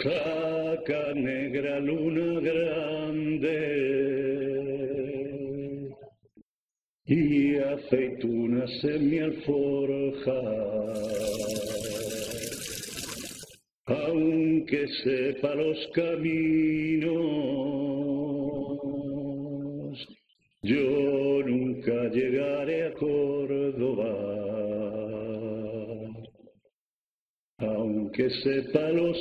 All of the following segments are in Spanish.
Caca negra, luna grande y aceitunas en mi alforja, aunque sepa los caminos, yo nunca llegaré a Córdoba. Aunque sepa los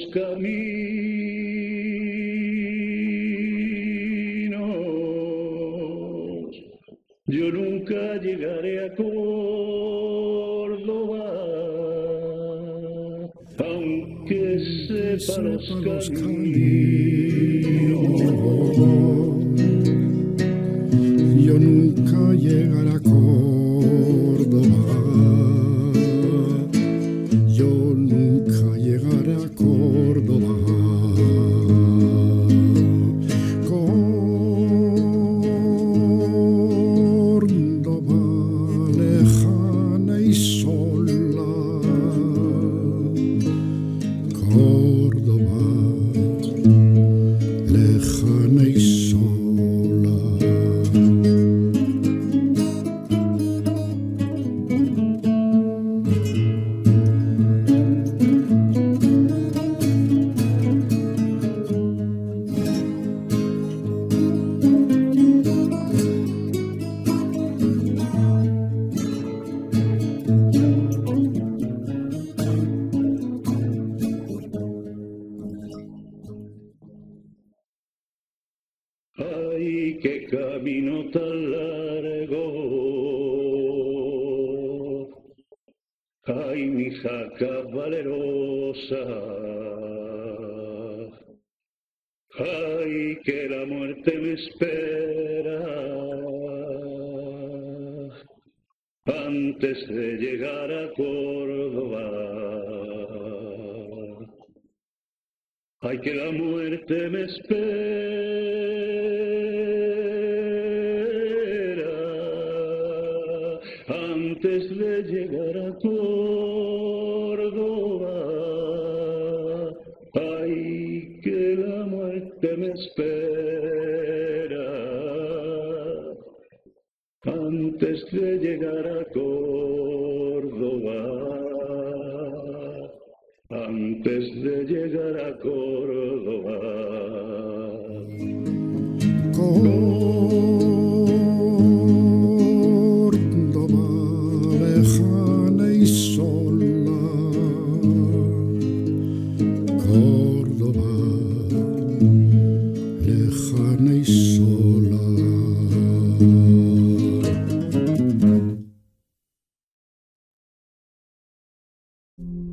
caminos, yo nunca llegaré a Córdoba. Aunque sepa los caminos, yo nunca llegaré a Córdoba. Yo nunca llegaré a Córdoba. Córdoba lejana y sola. Córdoba lejana y sola. ay, qué camino tan largo, ay, mi jaca valerosa, ay, que la muerte me espera antes de llegar a Córdoba. Ay, que la muerte me espera antes de llegar a Córdoba. Ay, que la muerte me espera antes de llegar a Córdoba. Antes de llegar a Córdoba. Córdoba lejana y sola. Córdoba lejana y sola.